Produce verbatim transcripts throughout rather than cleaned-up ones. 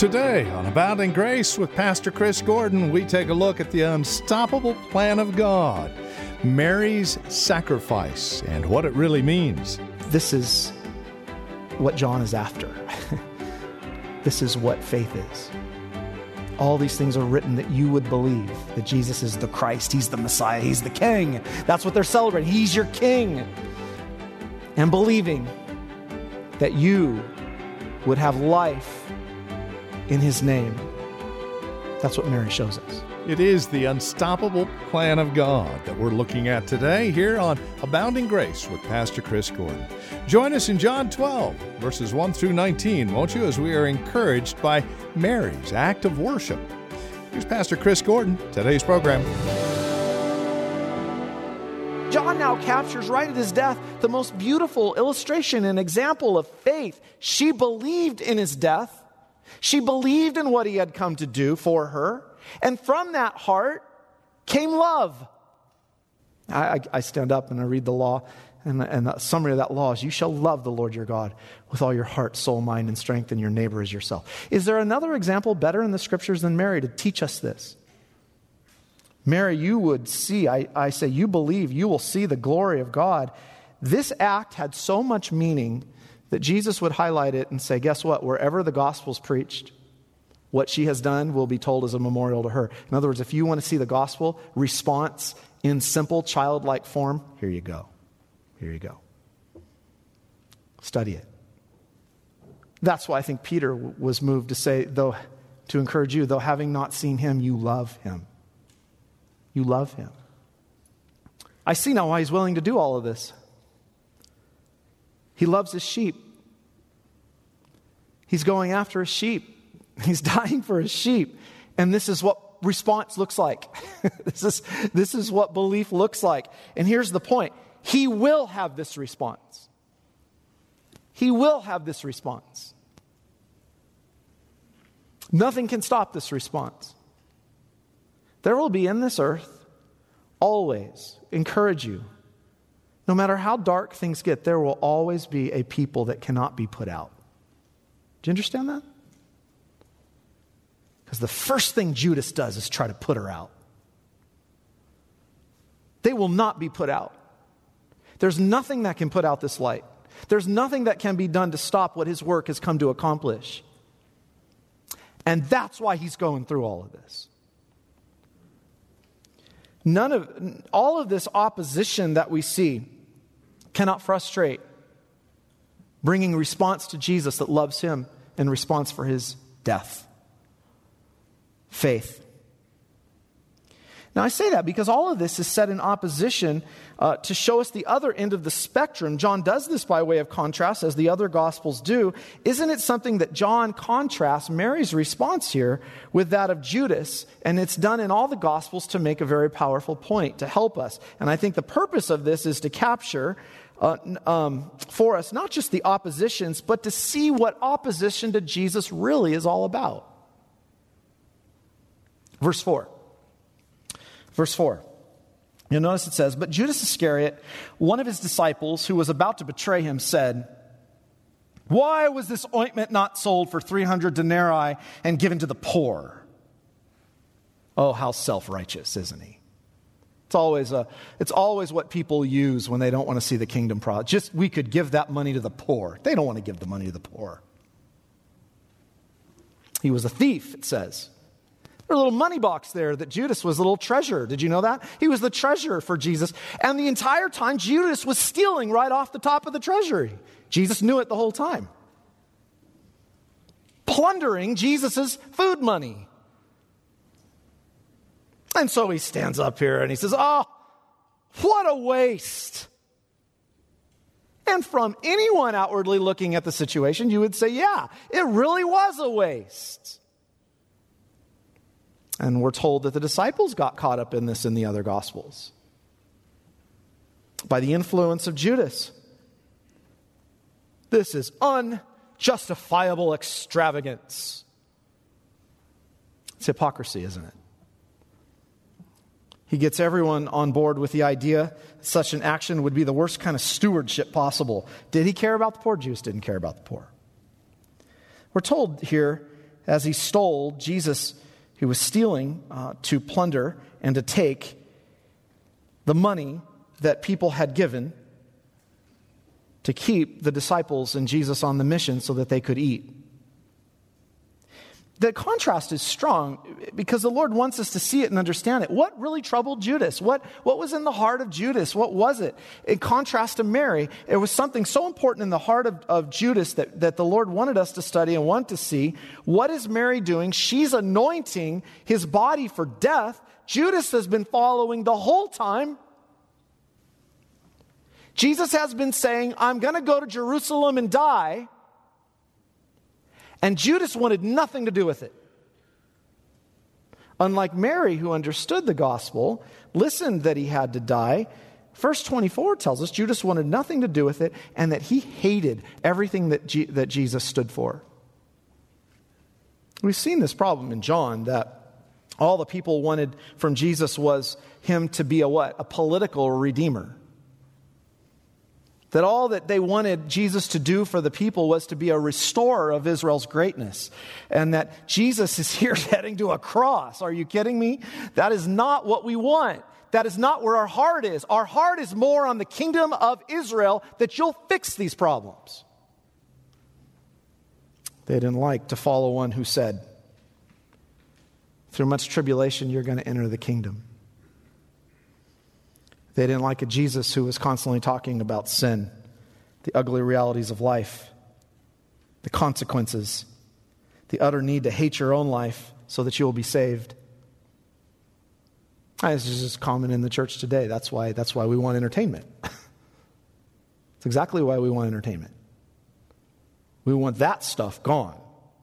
Today on Abounding Grace with Pastor Chris Gordon, we take a look at the unstoppable plan of God, Mary's sacrifice, and what it really means. This is what John is after. This is what faith is. All these things are written that you would believe that Jesus is the Christ, He's the Messiah, He's the King. That's what they're celebrating. He's your King. And believing that you would have life in His name. That's what Mary shows us. It is the unstoppable plan of God that we're looking at today here on Abounding Grace with Pastor Chris Gordon. Join us in John twelve, verses one through nineteen, won't you, as we are encouraged by Mary's act of worship. Here's Pastor Chris Gordon, today's program. John now captures right at his death the most beautiful illustration and example of faith. She believed in His death. She believed in what He had come to do for her. And from that heart came love. I, I, I stand up and I read the law, and, and the summary of that law is, you shall love the Lord your God with all your heart, soul, mind, and strength, and your neighbor as yourself. Is there another example better in the scriptures than Mary to teach us this? Mary, you would see, I, I say, you believe, you will see the glory of God. This act had so much meaning that Jesus would highlight it and say, guess what? Wherever the gospel's preached, what she has done will be told as a memorial to her. In other words, if you want to see the gospel response in simple, childlike form, here you go. Here you go. Study it. That's why I think Peter was moved to say, though, to encourage you, though having not seen Him, you love Him. You love Him. I see now why He's willing to do all of this. He loves His sheep. He's going after His sheep. He's dying for His sheep. And this is what response looks like. this is, this is what belief looks like. And here's the point. He will have this response. He will have this response. Nothing can stop this response. There will be in this earth, always, encourage you, no matter how dark things get, there will always be a people that cannot be put out. Do you understand that? Because the first thing Judas does is try to put her out. They will not be put out. There's nothing that can put out this light. There's nothing that can be done to stop what His work has come to accomplish. And that's why He's going through all of this. None of, all of this opposition that we see cannot frustrate bringing response to Jesus that loves Him in response for His death. Faith. Now I say that because all of this is set in opposition uh, to show us the other end of the spectrum. John does this by way of contrast, as the other Gospels do. Isn't it something that John contrasts Mary's response here with that of Judas? And it's done in all the Gospels to make a very powerful point, to help us. And I think the purpose of this is to capture uh, um, for us not just the oppositions, but to see what opposition to Jesus really is all about. Verse four. Verse four. You'll notice it says, but Judas Iscariot, one of His disciples who was about to betray Him, said, why was this ointment not sold for three hundred denarii and given to the poor? Oh, how self-righteous, isn't he? It's always a, it's always what people use when they don't want to see the kingdom product. Just, we could give that money to the poor. They don't want to give the money to the poor. He was a thief, it says. There's a little money box there that Judas was a little treasurer. Did you know that? He was the treasurer for Jesus. And the entire time, Judas was stealing right off the top of the treasury. Jesus knew it the whole time. Plundering Jesus' food money. And so he stands up here and he says, oh, what a waste. And from anyone outwardly looking at the situation, you would say, yeah, it really was a waste. And we're told that the disciples got caught up in this in the other Gospels by the influence of Judas. This is unjustifiable extravagance. It's hypocrisy, isn't it? He gets everyone on board with the idea that such an action would be the worst kind of stewardship possible. Did he care about the poor? Judas didn't care about the poor. We're told here as he stole, Jesus, he was stealing uh, to plunder and to take the money that people had given to keep the disciples and Jesus on the mission so that they could eat. The contrast is strong because the Lord wants us to see it and understand it. What really troubled Judas? What, what was in the heart of Judas? What was it? In contrast to Mary, it was something so important in the heart of, of Judas that, that the Lord wanted us to study and want to see. What is Mary doing? She's anointing his body for death. Judas has been following the whole time. Jesus has been saying, I'm going to go to Jerusalem and die. And Judas wanted nothing to do with it. Unlike Mary, who understood the gospel, listened that he had to die, verse twenty-four tells us Judas wanted nothing to do with it and that he hated everything that, G- that Jesus stood for. We've seen this problem in John, that all the people wanted from Jesus was him to be a what? A political redeemer. That all that they wanted Jesus to do for the people was to be a restorer of Israel's greatness. And that Jesus is here heading to a cross. Are you kidding me? That is not what we want. That is not where our heart is. Our heart is more on the kingdom of Israel, that you'll fix these problems. They didn't like to follow one who said, through much tribulation, you're going to enter the kingdom. They didn't like a Jesus who was constantly talking about sin, the ugly realities of life, the consequences, the utter need to hate your own life so that you will be saved. This is just common in the church today. That's why, that's why we want entertainment. It's exactly why we want entertainment. We want that stuff gone.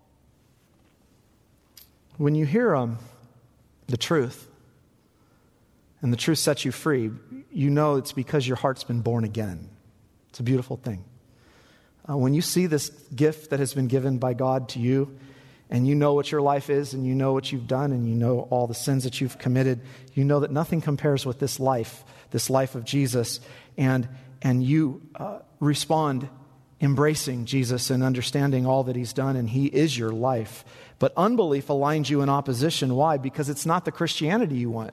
When you hear um, the truth, and the truth sets you free, you know it's because your heart's been born again. It's a beautiful thing. Uh, when you see this gift that has been given by God to you, and you know what your life is, and you know what you've done, and you know all the sins that you've committed, you know that nothing compares with this life, this life of Jesus, and, and you uh, respond embracing Jesus and understanding all that he's done, and he is your life. But unbelief aligns you in opposition. Why? Because it's not the Christianity you want.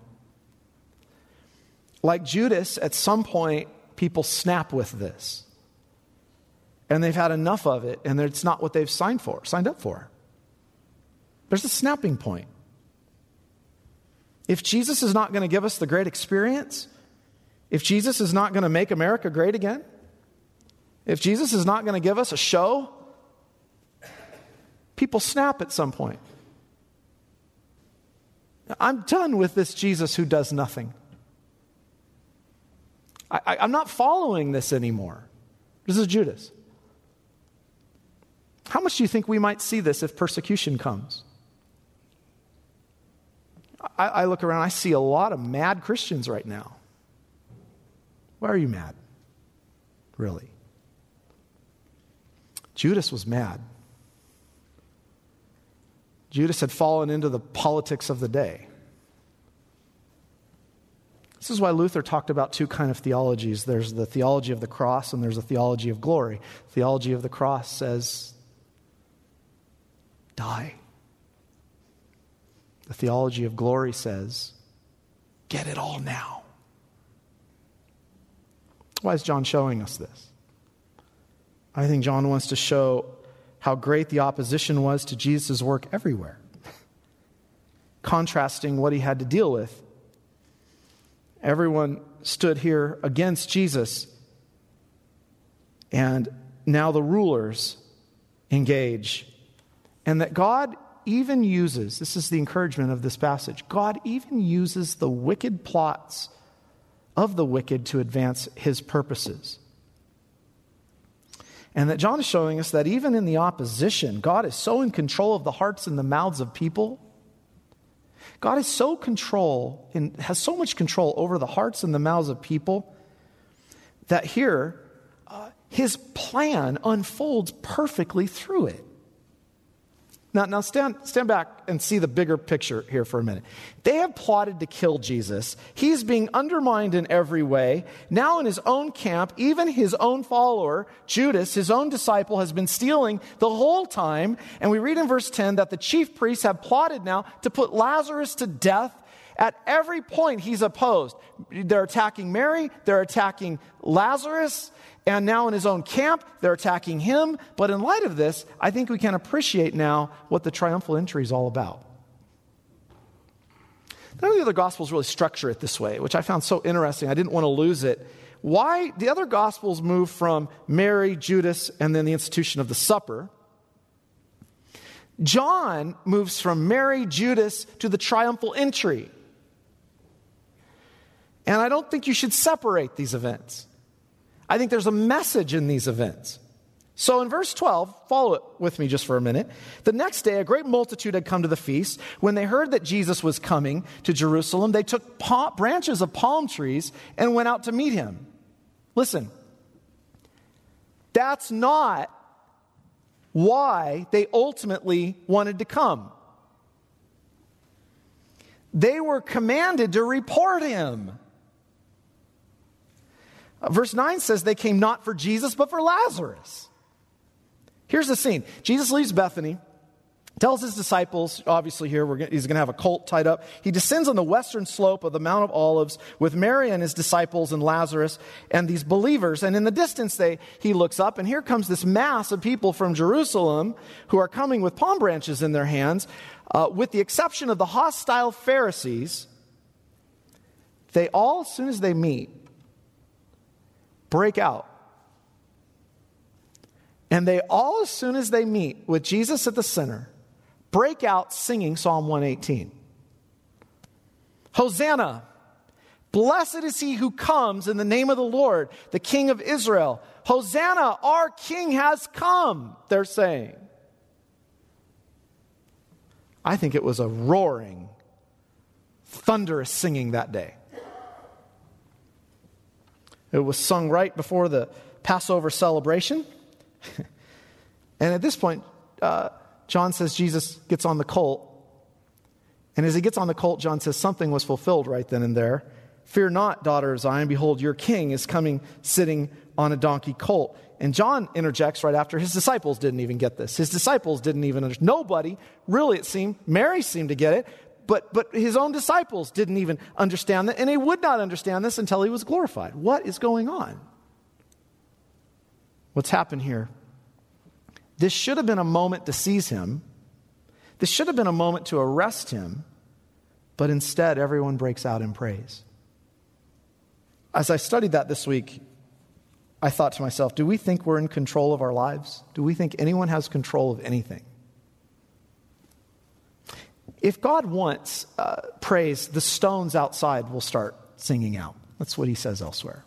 Like Judas, at some point, people snap with this. And they've had enough of it, and it's not what they've signed for, signed up for. There's a snapping point. If Jesus is not going to give us the great experience, if Jesus is not going to make America great again, if Jesus is not going to give us a show, people snap at some point. I'm done with this Jesus who does nothing. I, I'm not following this anymore. This is Judas. How much do you think we might see this if persecution comes? I, I look around, I see a lot of mad Christians right now. Why are you mad? Really? Judas was mad. Judas had fallen into the politics of the day. This is why Luther talked about two kind of theologies. There's the theology of the cross and there's a theology of glory. Theology of the cross says, die. The theology of glory says, get it all now. Why is John showing us this? I think John wants to show how great the opposition was to Jesus' work everywhere, contrasting what he had to deal with. Everyone stood here against Jesus, and now the rulers engage. And that God even uses, this is the encouragement of this passage, God even uses the wicked plots of the wicked to advance his purposes. And that John is showing us that even in the opposition, God is so in control of the hearts and the mouths of people. God is so control and has so much control over the hearts and the mouths of people that here uh, his plan unfolds perfectly through it. Now, now stand, stand back and see the bigger picture here for a minute. They have plotted to kill Jesus. He's being undermined in every way. Now in his own camp, even his own follower, Judas, his own disciple, has been stealing the whole time. And we read in verse ten that the chief priests have plotted now to put Lazarus to death. At every point he's opposed. They're attacking Mary, they're attacking Lazarus, and now in his own camp, they're attacking him. But in light of this, I think we can appreciate now what the triumphal entry is all about. None of the other Gospels really structure it this way, which I found so interesting. I didn't want to lose it. Why? The other Gospels move from Mary, Judas, and then the institution of the supper. John moves from Mary, Judas, to the triumphal entry. And I don't think you should separate these events. I think there's a message in these events. So in verse twelve, follow it with me just for a minute. The next day, a great multitude had come to the feast. When they heard that Jesus was coming to Jerusalem, they took palm, branches of palm trees and went out to meet him. Listen, that's not why they ultimately wanted to come. They were commanded to report him. Verse nine says they came not for Jesus, but for Lazarus. Here's the scene. Jesus leaves Bethany, tells his disciples, obviously here we're gonna, he's going to have a colt tied up. He descends on the western slope of the Mount of Olives with Mary and his disciples and Lazarus and these believers. And in the distance, they he looks up, and here comes this mass of people from Jerusalem who are coming with palm branches in their hands. Uh, with the exception of the hostile Pharisees, they all, as soon as they meet, break out. And they all, as soon as they meet with Jesus at the center, break out singing Psalm one eighteen. Hosanna! Blessed is he who comes in the name of the Lord, the King of Israel. Hosanna! Our King has come, they're saying. I think it was a roaring, thunderous singing that day. It was sung right before the Passover celebration. And at this point, uh, John says Jesus gets on the colt. And as he gets on the colt, John says something was fulfilled right then and there. Fear not, daughter of Zion, behold, your king is coming sitting on a donkey colt. And John interjects right after. His disciples didn't even get this. His disciples didn't even understand. Nobody, really it seemed, Mary seemed to get it, but, but his own disciples didn't even understand that, and he would not understand this until he was glorified. What is going on? What's happened here? This should have been a moment to seize him. This should have been a moment to arrest him, but instead everyone breaks out in praise. As I studied that this week, I thought to myself, do we think we're in control of our lives? Do we think anyone has control of anything? If God wants uh, praise, the stones outside will start singing out. That's what he says elsewhere.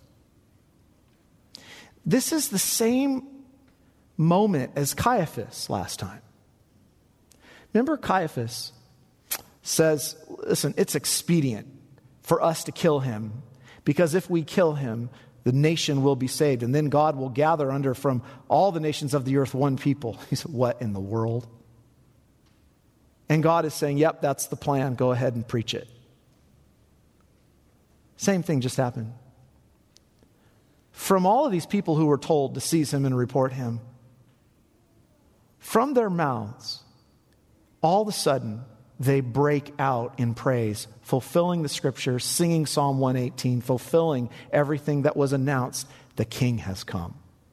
This is the same moment as Caiaphas last time. Remember, Caiaphas says, listen, it's expedient for us to kill him, because if we kill him, the nation will be saved, and then God will gather under from all the nations of the earth one people. He said, what in the world? And God is saying, yep, that's the plan. Go ahead and preach it. Same thing just happened. From all of these people who were told to seize him and report him, from their mouths, all of a sudden, they break out in praise, fulfilling the scriptures, singing Psalm one eighteen, fulfilling everything that was announced. The King has come.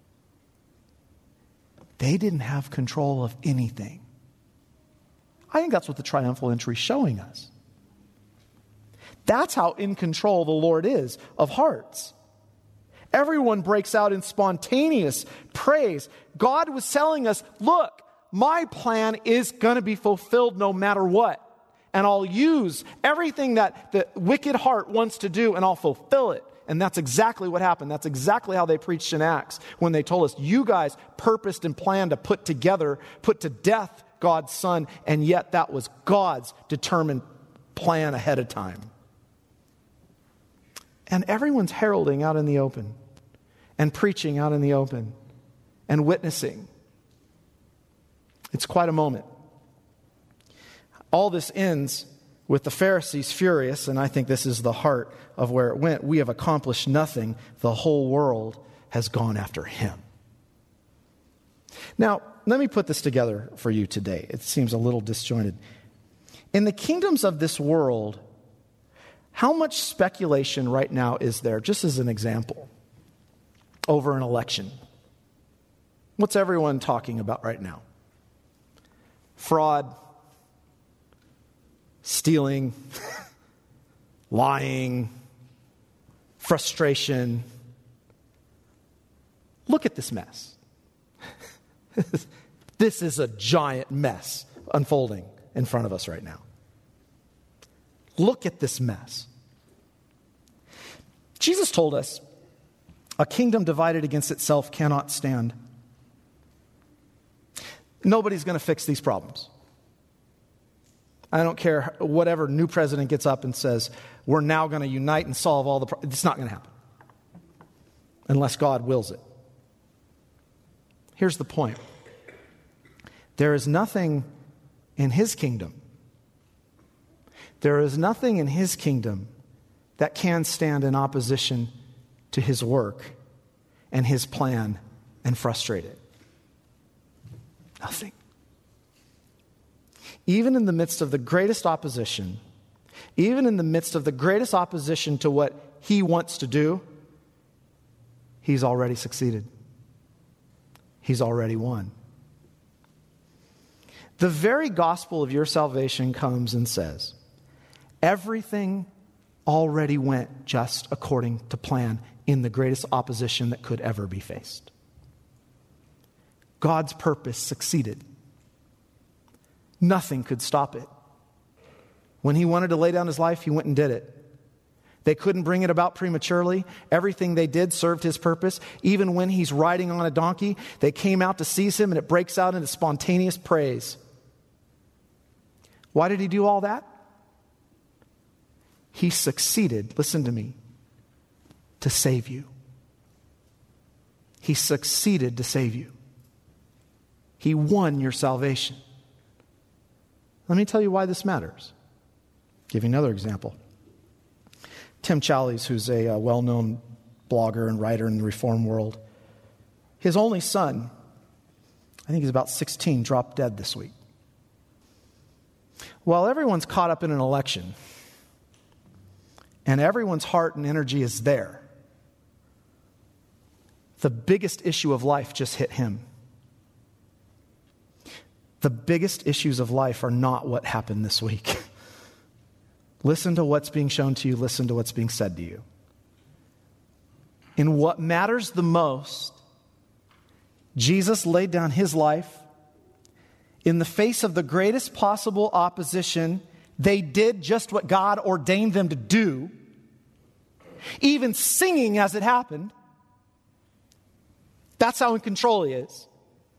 They didn't have control of anything. I think that's what the triumphal entry is showing us. That's how in control the Lord is of hearts. Everyone breaks out in spontaneous praise. God was telling us, look, my plan is going to be fulfilled no matter what. And I'll use everything that the wicked heart wants to do, and I'll fulfill it. And that's exactly what happened. That's exactly how they preached in Acts when they told us, you guys purposed and planned to put together, put to death God's Son, and yet that was God's determined plan ahead of time. And everyone's heralding out in the open and preaching out in the open and witnessing. It's quite a moment. All this ends with the Pharisees furious, and I think this is the heart of where it went. We have accomplished nothing. The whole world has gone after him. Now, let me put this together for you today. It seems a little disjointed. In the kingdoms of this world, how much speculation right now is there, just as an example, over an election? What's everyone talking about right now? Fraud, stealing, lying, frustration. Look at this mess. This is a giant mess unfolding in front of us right now. Look at this mess. Jesus told us, a kingdom divided against itself cannot stand. Nobody's going to fix these problems. I don't care whatever new president gets up and says, we're now going to unite and solve all the problems. It's not going to happen unless God wills it. Here's the point. There is nothing in his kingdom. There is nothing in his kingdom that can stand in opposition to his work and his plan and frustrate it. Nothing. Even in the midst of the greatest opposition, even in the midst of the greatest opposition to what he wants to do, he's already succeeded. He's already won. The very gospel of your salvation comes and says, everything already went just according to plan in the greatest opposition that could ever be faced. God's purpose succeeded. Nothing could stop it. When he wanted to lay down his life, he went and did it. They couldn't bring it about prematurely. Everything they did served his purpose. Even when he's riding on a donkey, they came out to seize him, and it breaks out into spontaneous praise. Why did he do all that? He succeeded, listen to me, to save you. He succeeded to save you. He won your salvation. Let me tell you why this matters. I'll give you another example. Tim Challies, who's a, a well-known blogger and writer in the Reform world, his only son, I think he's about sixteen, dropped dead this week. While everyone's caught up in an election, and everyone's heart and energy is there, the biggest issue of life just hit him. The biggest issues of life are not what happened this week. Listen to what's being shown to you. Listen to what's being said to you. In what matters the most, Jesus laid down his life. In the face of the greatest possible opposition, they did just what God ordained them to do, even singing as it happened. That's how in control he is.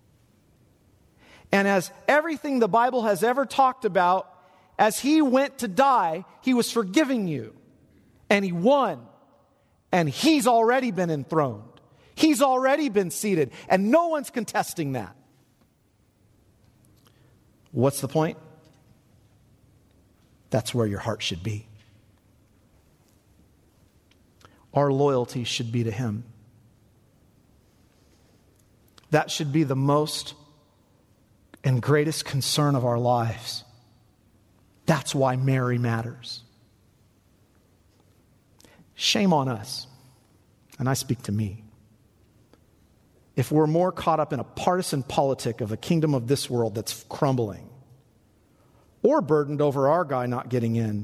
And as everything the Bible has ever talked about, as he went to die, he was forgiving you. And he won. And he's already been enthroned. He's already been seated. And no one's contesting that. What's the point? That's where your heart should be. Our loyalty should be to him. That should be the most and greatest concern of our lives. That's why Mary matters. Shame on us, and I speak to me, if we're more caught up in a partisan politic of a kingdom of this world that's crumbling, or burdened over our guy not getting in,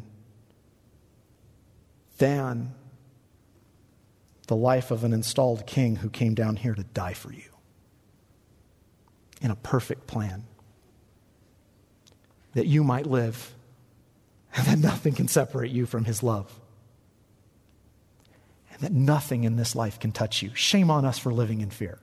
than the life of an installed king who came down here to die for you in a perfect plan, that you might live and that nothing can separate you from his love, and that nothing in this life can touch you. Shame on us for living in fear.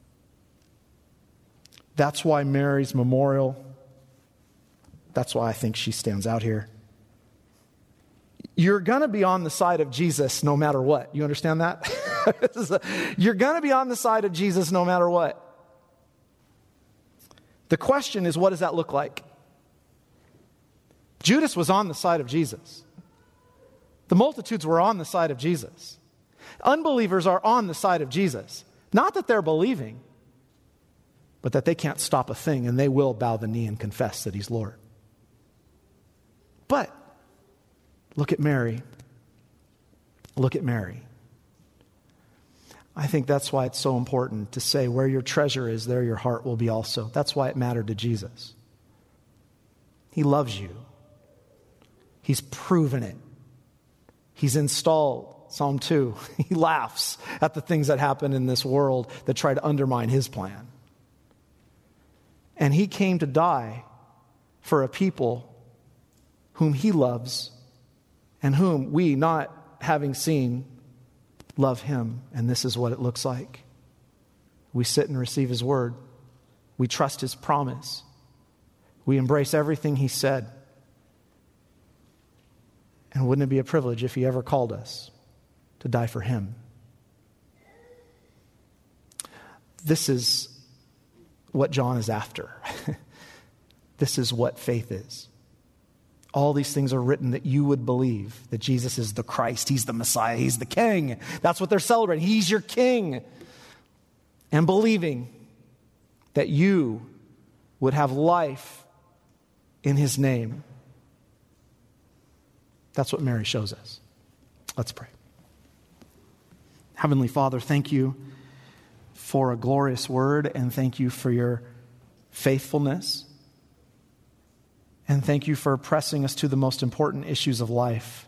That's why Mary's memorial, that's why I think she stands out here. You're going to be on the side of Jesus no matter what. You understand that? You're going to be on the side of Jesus no matter what. The question is, what does that look like? Judas was on the side of Jesus. The multitudes were on the side of Jesus. Unbelievers are on the side of Jesus. Not that they're believing, but that they can't stop a thing and they will bow the knee and confess that he's Lord. But look at Mary. Look at Mary. I think that's why it's so important to say where your treasure is, there your heart will be also. That's why it mattered to Jesus. He loves you. He's proven it. He's installed. Psalm two, he laughs at the things that happen in this world that try to undermine his plan. And he came to die for a people whom he loves and whom we, not having seen, love him. And this is what it looks like. We sit and receive his word. We trust his promise. We embrace everything he said. And wouldn't it be a privilege if he ever called us to die for him? This is what John is after. This is what faith is. All these things are written that you would believe that Jesus is the Christ. He's the Messiah. He's the King. That's what they're celebrating. He's your King. And believing that you would have life in his name. That's what Mary shows us. Let's pray. Heavenly Father, thank you for a glorious word, and thank you for your faithfulness. And thank you for pressing us to the most important issues of life.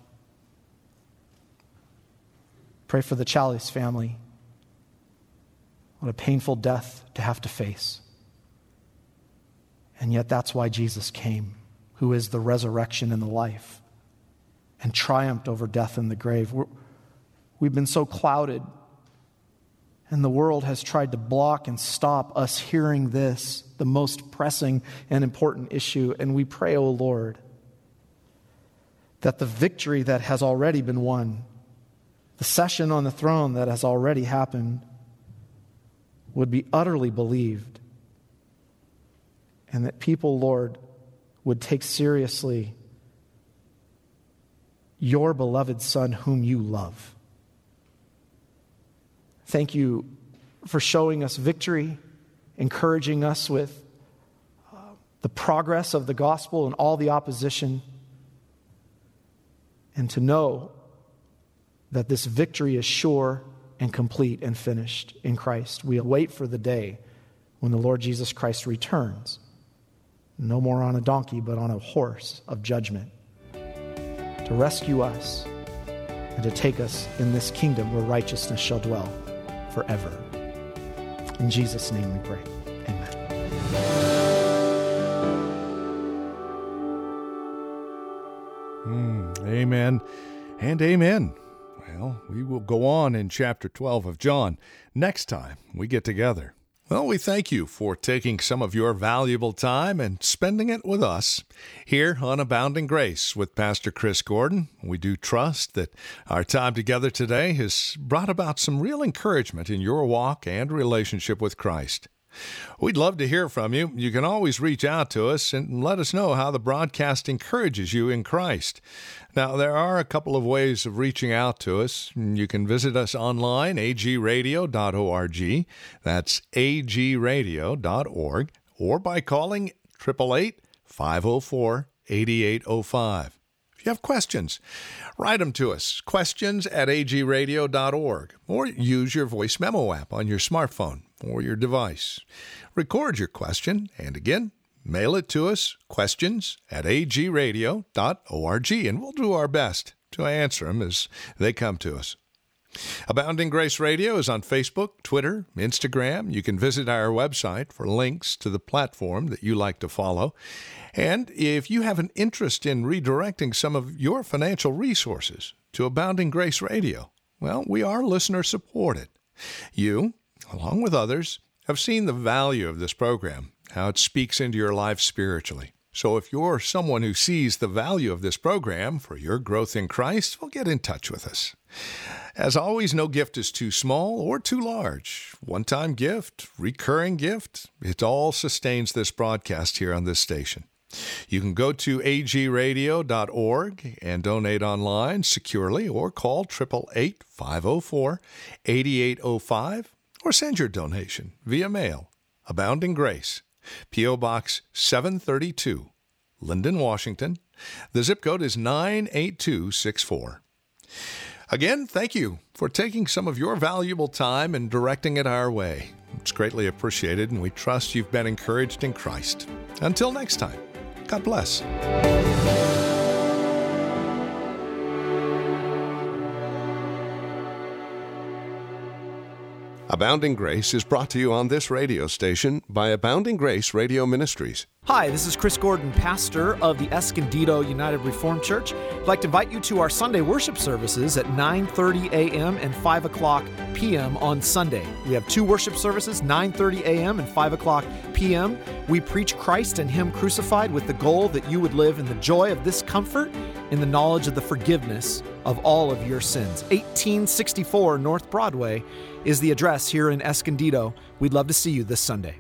Pray for the Chalice family. What a painful death to have to face. And yet that's why Jesus came, who is the resurrection and the life, and triumphed over death and the grave. We're, we've been so clouded, and the world has tried to block and stop us hearing this, the most pressing and important issue. And we pray, O Lord, that the victory that has already been won, the session on the throne that has already happened, would be utterly believed. And that people, Lord, would take seriously your beloved Son whom you love. Thank you for showing us victory, encouraging us with uh, the progress of the gospel and all the opposition, and to know that this victory is sure and complete and finished in Christ. We await for the day when the Lord Jesus Christ returns, no more on a donkey, but on a horse of judgment, to rescue us and to take us in this kingdom where righteousness shall dwell forever. In Jesus' name we pray. Amen. Mm, amen and amen. Well, we will go on in chapter twelve of John next time we get together. Well, we thank you for taking some of your valuable time and spending it with us here on Abounding Grace with Pastor Chris Gordon. We do trust that our time together today has brought about some real encouragement in your walk and relationship with Christ. We'd love to hear from you. You can always reach out to us and let us know how the broadcast encourages you in Christ. Now, there are a couple of ways of reaching out to us. You can visit us online, a g radio dot org. That's a g radio dot org. Or by calling eight eight eight, five oh four, eight eight oh five. If you have questions, write them to us, questions at a g radio dot org, or use your voice memo app on your smartphone or your device. Record your question, and again, mail it to us, questions at a g radio dot org, and we'll do our best to answer them as they come to us. Abounding Grace Radio is on Facebook, Twitter, Instagram. You can visit our website for links to the platform that you like to follow. And if you have an interest in redirecting some of your financial resources to Abounding Grace Radio, well, we are listener supported. You, along with others, have seen the value of this program, how it speaks into your life spiritually. So if you're someone who sees the value of this program for your growth in Christ, well, get in touch with us. As always, no gift is too small or too large. One-time gift, recurring gift, it all sustains this broadcast here on this station. You can go to a g radio dot org and donate online securely, or call eight eight eight, five oh four, eight eight oh five, or send your donation via mail. Abounding Grace, P O. Box seven thirty-two, Linden, Washington. The zip code is nine eight two six four. Again, thank you for taking some of your valuable time and directing it our way. It's greatly appreciated, and we trust you've been encouraged in Christ. Until next time, God bless. Abounding Grace is brought to you on this radio station by Abounding Grace Radio Ministries. Hi, this is Chris Gordon, pastor of the Escondido United Reformed Church. I'd like to invite you to our Sunday worship services at nine thirty a.m. and five o'clock p.m. on Sunday. We have two worship services, nine thirty a.m. and five o'clock p.m. We preach Christ and Him crucified with the goal that you would live in the joy of this comfort, in the knowledge of the forgiveness of all of your sins. eighteen sixty-four North Broadway is the address here in Escondido. We'd love to see you this Sunday.